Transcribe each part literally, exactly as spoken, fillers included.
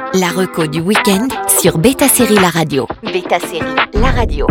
La reco du week-end sur Beta Série La Radio. Beta Série La Radio.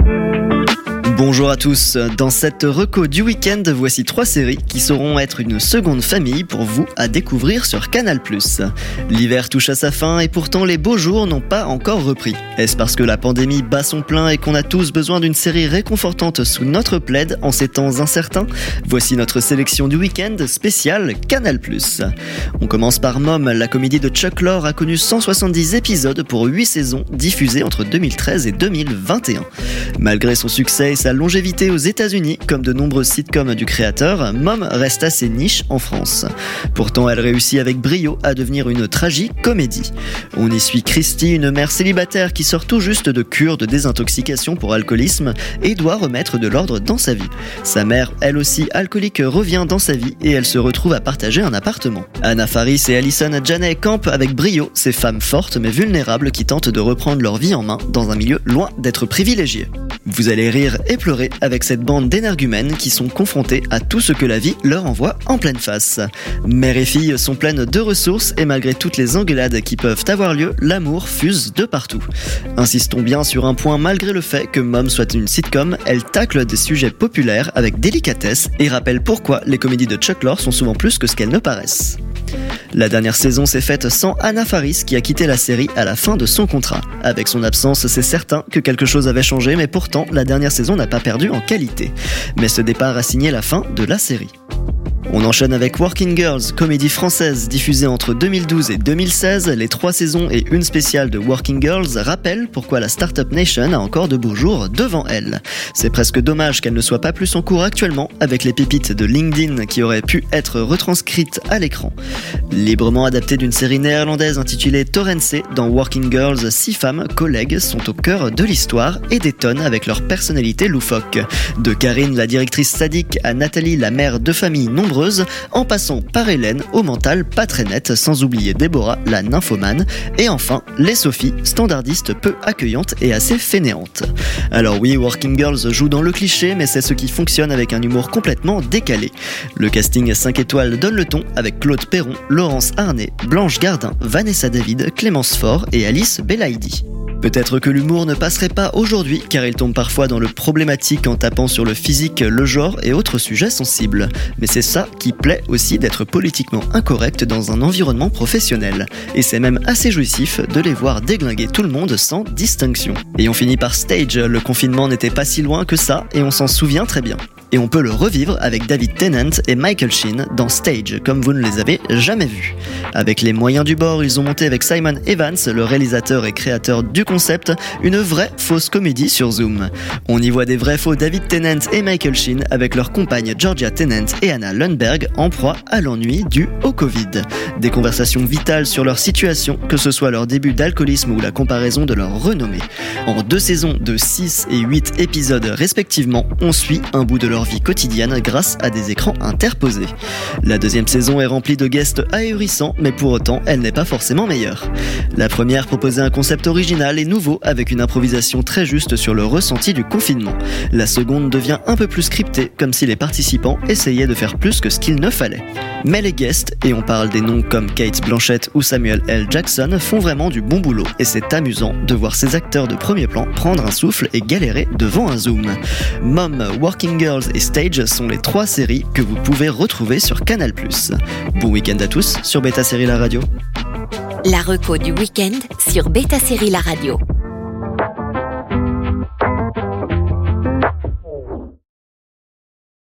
Bonjour à tous, dans cette reco du week-end, voici trois séries qui sauront être une seconde famille pour vous à découvrir sur Canal plus. L'hiver touche à sa fin et pourtant les beaux jours n'ont pas encore repris. Est-ce parce que la pandémie bat son plein et qu'on a tous besoin d'une série réconfortante sous notre plaid en ces temps incertains ? Voici notre sélection du week-end spéciale Canal plus. On commence par Mom, la comédie de Chuck Lorre a connu cent soixante-dix épisodes pour huit saisons diffusées entre deux mille treize et deux mille vingt et un. Malgré son succès et sa longévité aux États-Unis, comme de nombreuses sitcoms du créateur, Mom reste assez niche en France. Pourtant, elle réussit avec brio à devenir une tragicomédie. On y suit Christy, une mère célibataire qui sort tout juste de cure de désintoxication pour alcoolisme et doit remettre de l'ordre dans sa vie. Sa mère, elle aussi alcoolique, revient dans sa vie et elle se retrouve à partager un appartement. Anna Faris et Alison Janney campent avec brio ces femmes fortes mais vulnérables qui tentent de reprendre leur vie en main dans un milieu loin d'être privilégié. Vous allez rire et pleurer avec cette bande d'énergumènes qui sont confrontés à tout ce que la vie leur envoie en pleine face. Mère et fille sont pleines de ressources et malgré toutes les engueulades qui peuvent avoir lieu, l'amour fuse de partout. Insistons bien sur un point, malgré le fait que Mom soit une sitcom, elle tacle des sujets populaires avec délicatesse et rappelle pourquoi les comédies de Chuck Lorre sont souvent plus que ce qu'elles ne paraissent. La dernière saison s'est faite sans Anna Faris qui a quitté la série à la fin de son contrat. Avec son absence, c'est certain que quelque chose avait changé, mais pourtant, la dernière saison n'a pas perdu en qualité. Mais ce départ a signé la fin de la série. On enchaîne avec Working Girls, comédie française diffusée entre deux mille douze et deux mille seize. Les trois saisons et une spéciale de Working Girls rappellent pourquoi la Startup Nation a encore de beaux jours devant elle. C'est presque dommage qu'elle ne soit pas plus en cours actuellement avec les pépites de LinkedIn qui auraient pu être retranscrites à l'écran. Librement adaptée d'une série néerlandaise intitulée Torrance, dans Working Girls, six femmes, collègues, sont au cœur de l'histoire et détonnent avec leur personnalité loufoque. De Karine, la directrice sadique, à Nathalie, la mère de famille nombreuse, en passant par Hélène, au mental pas très net, sans oublier Déborah, la nymphomane, et enfin les Sophie, standardistes peu accueillantes et assez fainéantes. Alors oui, Working Girls joue dans le cliché, mais c'est ce qui fonctionne avec un humour complètement décalé. Le casting cinq étoiles donne le ton avec Claude Perron, Laurence Arnay, Blanche Gardin, Vanessa David, Clémence Faure et Alice Belaïdi. Peut-être que l'humour ne passerait pas aujourd'hui car il tombe parfois dans le problématique en tapant sur le physique, le genre et autres sujets sensibles. Mais c'est ça qui plaît aussi d'être politiquement incorrect dans un environnement professionnel. Et c'est même assez jouissif de les voir déglinguer tout le monde sans distinction. Et on finit par Stage, le confinement n'était pas si loin que ça et on s'en souvient très bien. Et on peut le revivre avec David Tennant et Michael Sheen dans Stage, comme vous ne les avez jamais vus. Avec les moyens du bord, ils ont monté avec Simon Evans, le réalisateur et créateur du concept, une vraie fausse comédie sur Zoom. On y voit des vrais faux David Tennant et Michael Sheen avec leurs compagnes Georgia Tennant et Anna Lundberg en proie à l'ennui dû au Covid. Des conversations vitales sur leur situation, que ce soit leur début d'alcoolisme ou la comparaison de leur renommée. En deux saisons de six et huit épisodes respectivement, on suit un bout de leur vie quotidienne grâce à des écrans interposés. La deuxième saison est remplie de guests ahurissants, mais pour autant, elle n'est pas forcément meilleure. La première proposait un concept original et nouveau avec une improvisation très juste sur le ressenti du confinement. La seconde devient un peu plus scriptée, comme si les participants essayaient de faire plus que ce qu'il ne fallait. Mais les guests, et on parle des noms comme Kate Blanchett ou Samuel L. Jackson, font vraiment du bon boulot et c'est amusant de voir ces acteurs de premier plan prendre un souffle et galérer devant un zoom. Mom, Working Girls et Stage sont les trois séries que vous pouvez retrouver sur Canal plus. Bon week-end à tous sur Beta Série La Radio. La reco du week-end sur Beta Série La Radio.